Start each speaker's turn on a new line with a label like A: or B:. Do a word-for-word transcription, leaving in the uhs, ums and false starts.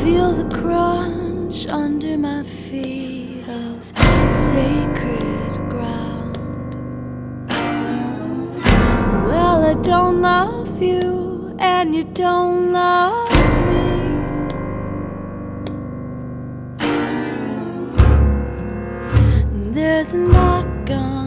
A: feel the crunch under my feet of sacred ground. Well, I don't love you, and you don't love